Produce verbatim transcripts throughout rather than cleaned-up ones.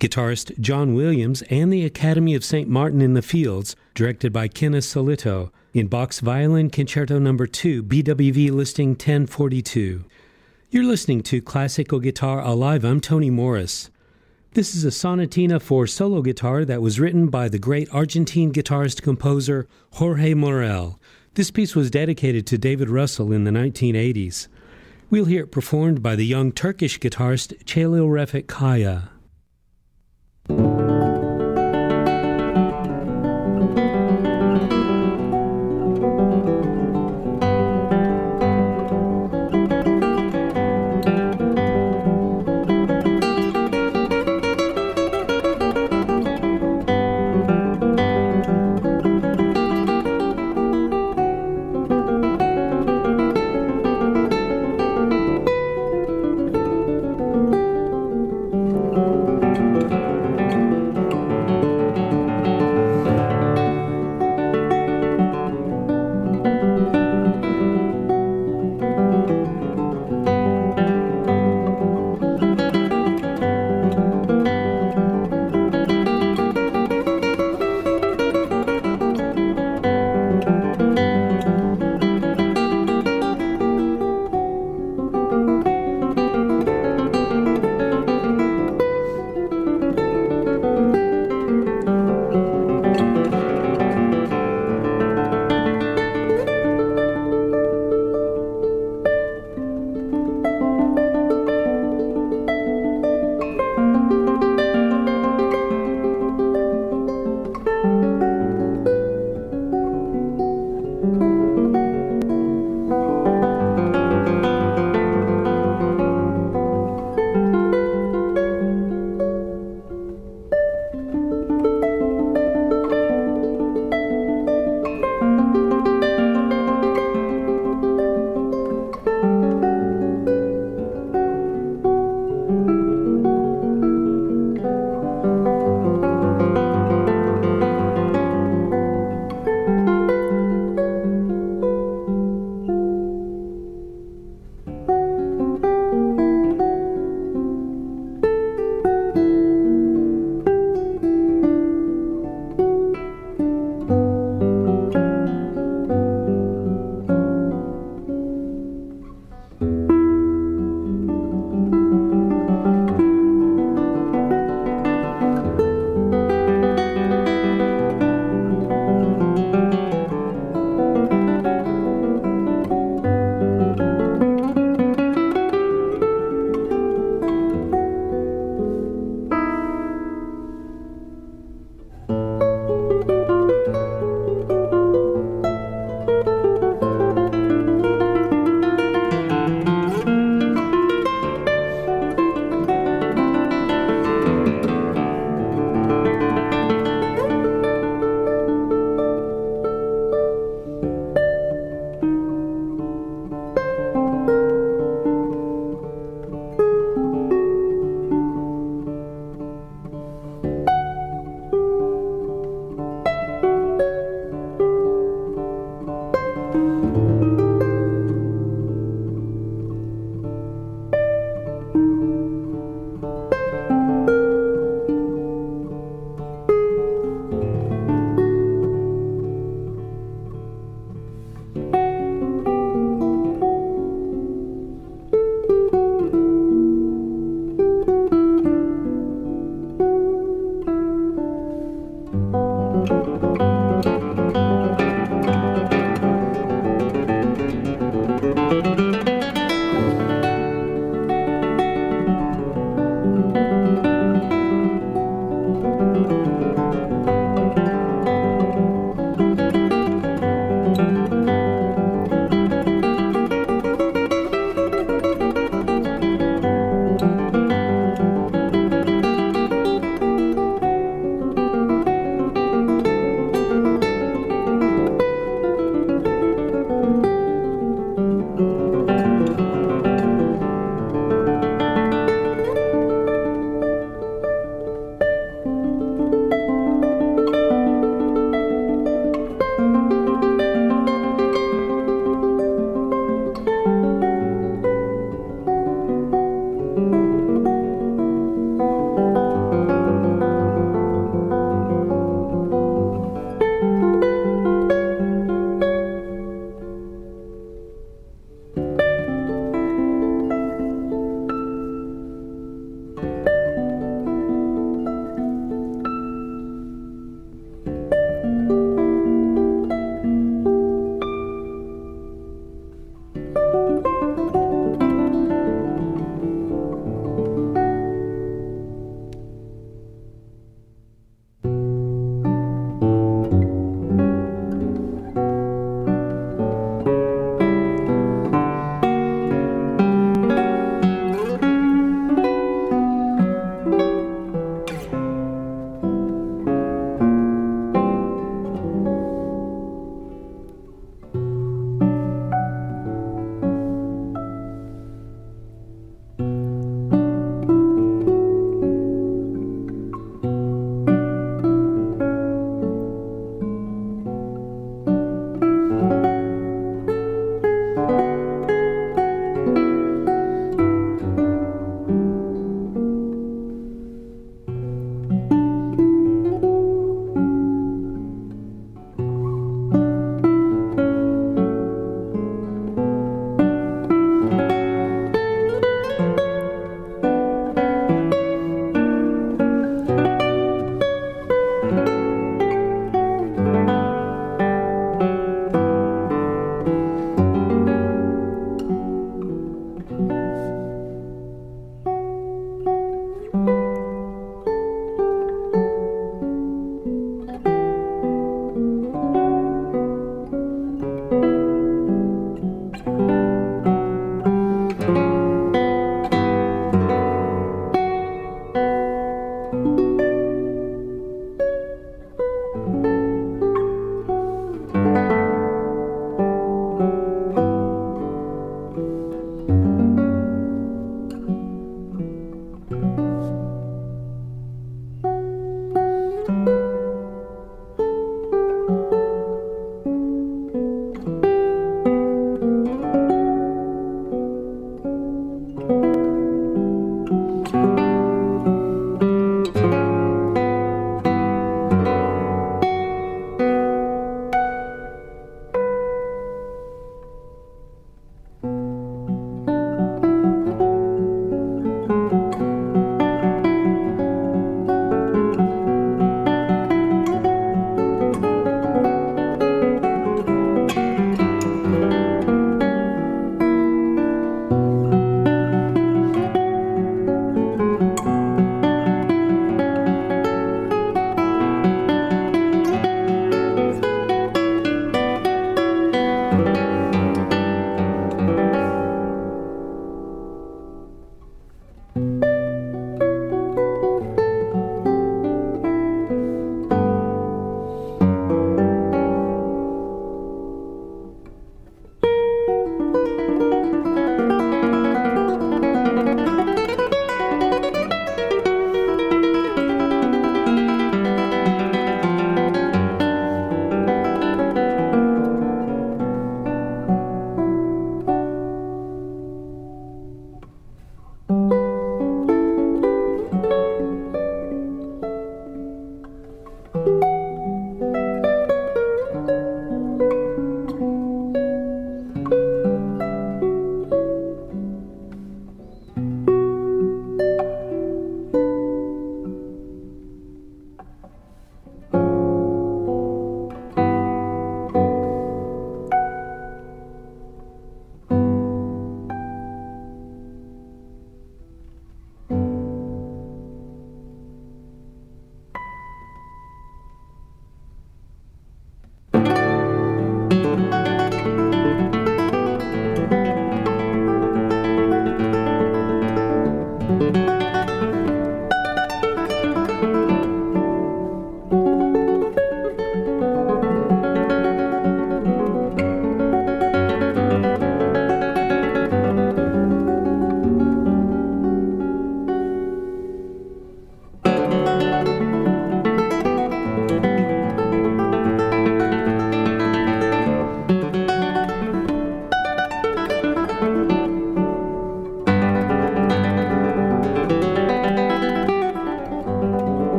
Guitarist John Williams and the Academy of Saint Martin in the Fields, directed by Kenneth Solito, in Bach's Violin Concerto number two, B W V listing ten forty-two. You're listening to Classical Guitar Alive. I'm Tony Morris. This is a sonatina for solo guitar that was written by the great Argentine guitarist-composer Jorge Morel. This piece was dedicated to David Russell in the nineteen eighties. We'll hear it performed by the young Turkish guitarist Celil Refik Kaya. Thank you.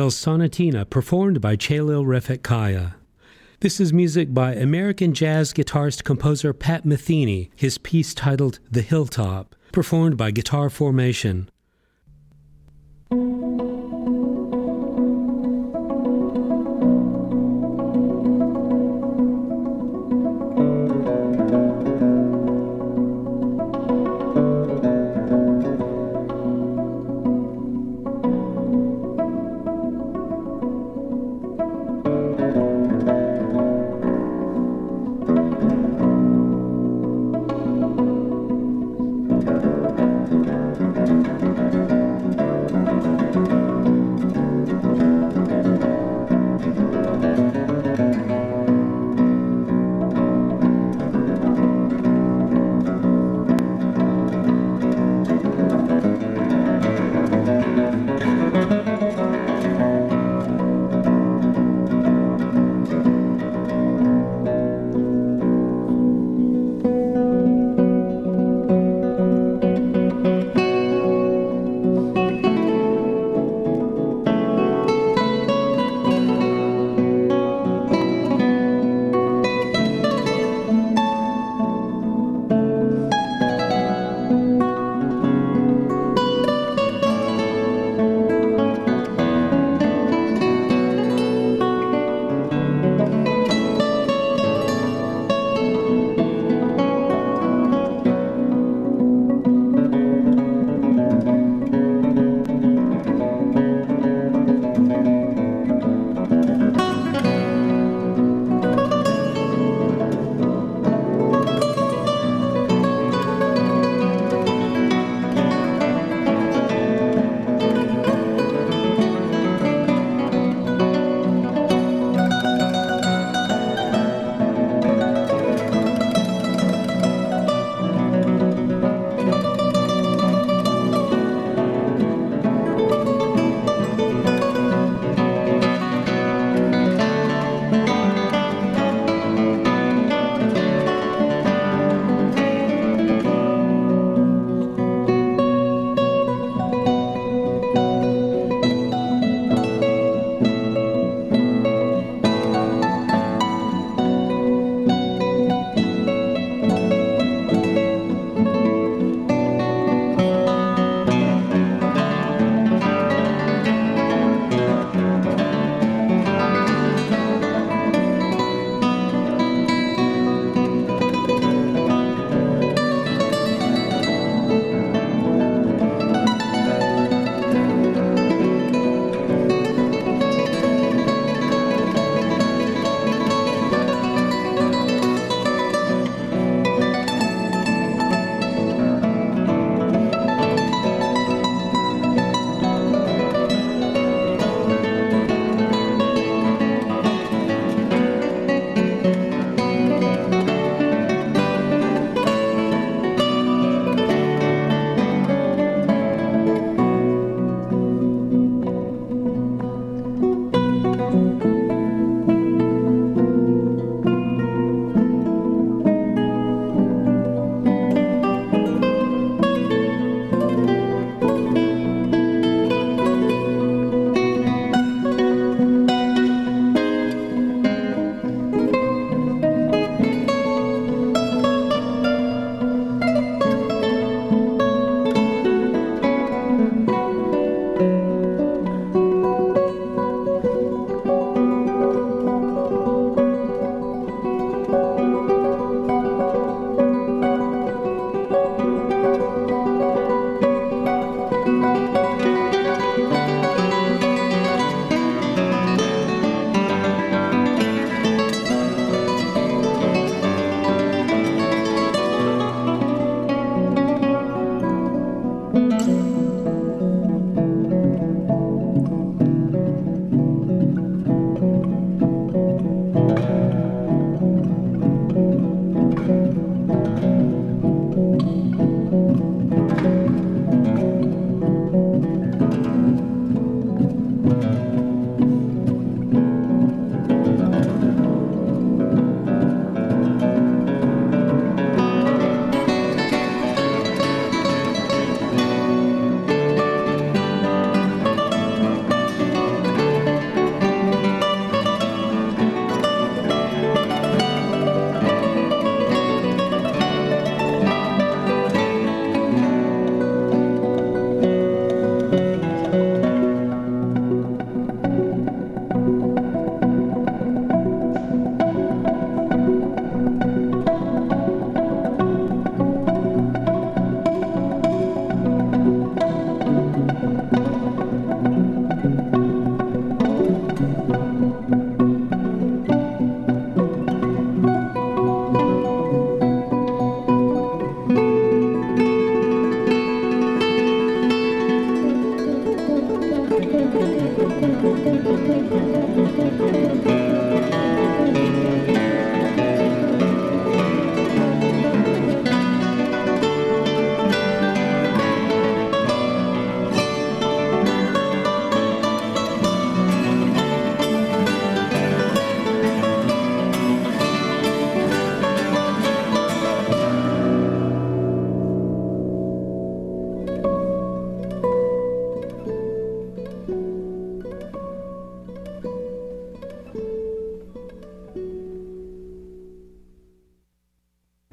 El Sonatina, performed by Chelil Refet Kaya. This is music by American jazz guitarist-composer Pat Metheny, his piece titled The Hilltop, performed by Guitar Formation.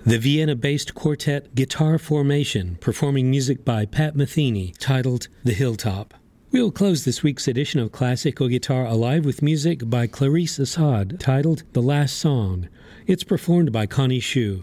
The Vienna-based quartet Guitar Formation, performing music by Pat Metheny, titled The Hilltop. We'll close this week's edition of Classical Guitar Alive with music by Clarice Assad, titled The Last Song. It's performed by Connie Hsu.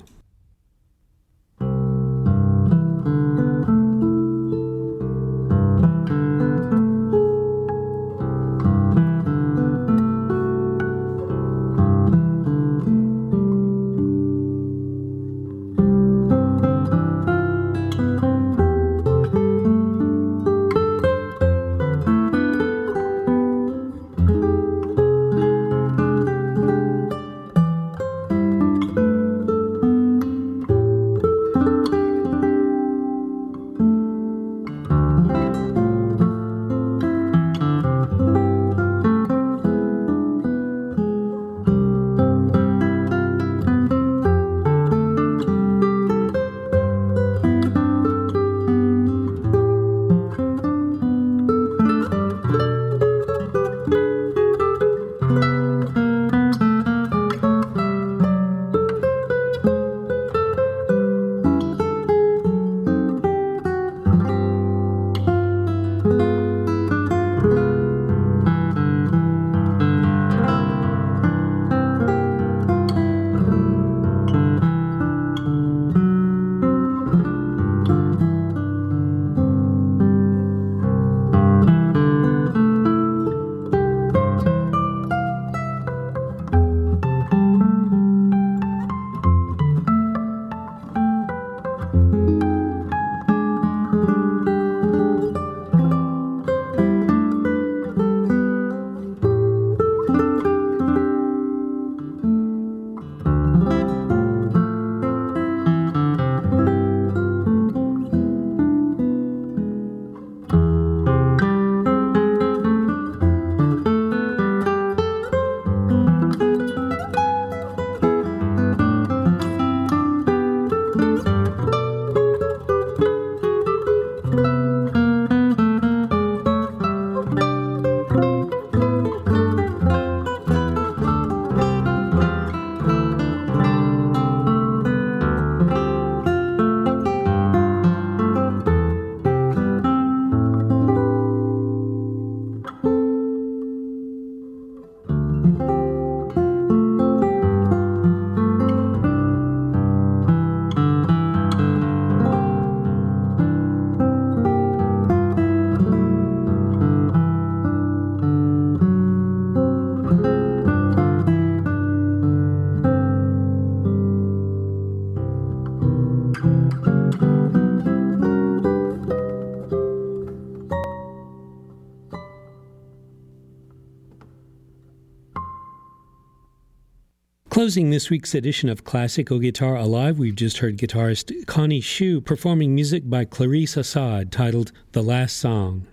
Closing this week's edition of Classical Guitar Alive, we've just heard guitarist Connie Hsu performing music by Clarice Assad titled The Last Song.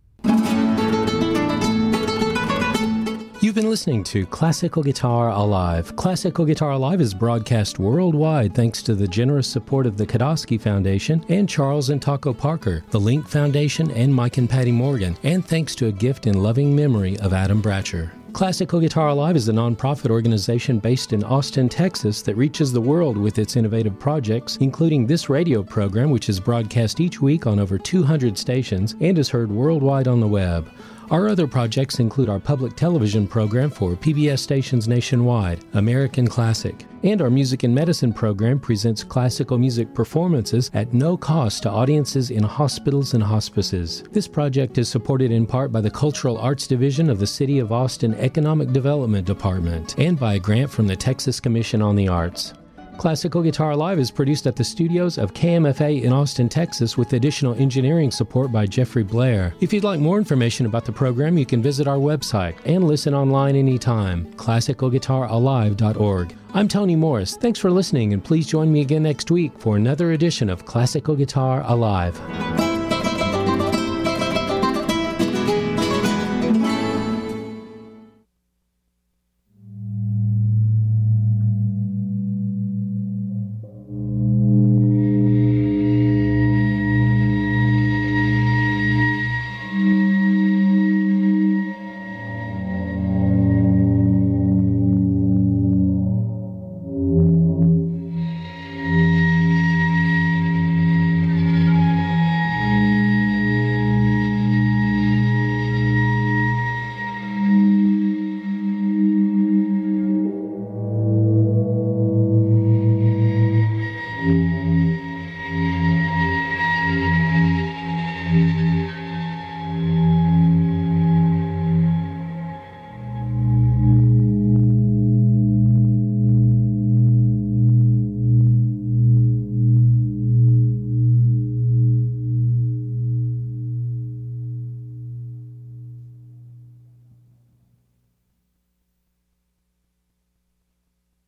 You've been listening to Classical Guitar Alive. Classical Guitar Alive is broadcast worldwide thanks to the generous support of the Kodosky Foundation and Charles and Taco Parker, the Link Foundation, and Mike and Patty Morgan, and thanks to a gift in loving memory of Adam Bratcher. Classical Guitar Alive is a nonprofit organization based in Austin, Texas that reaches the world with its innovative projects, including this radio program, which is broadcast each week on over two hundred stations and is heard worldwide on the web. Our other projects include our public television program for P B S stations nationwide, American Classic, and our Music and Medicine program presents classical music performances at no cost to audiences in hospitals and hospices. This project is supported in part by the Cultural Arts Division of the City of Austin Economic Development Department and by a grant from the Texas Commission on the Arts. Classical Guitar Live is produced at the studios of K M F A in Austin, Texas, with additional engineering support by Jeffrey Blair. If you'd like more information about the program, you can visit our website and listen online anytime, classical guitar alive dot org. I'm Tony Morris. Thanks for listening, and please join me again next week for another edition of Classical Guitar Alive.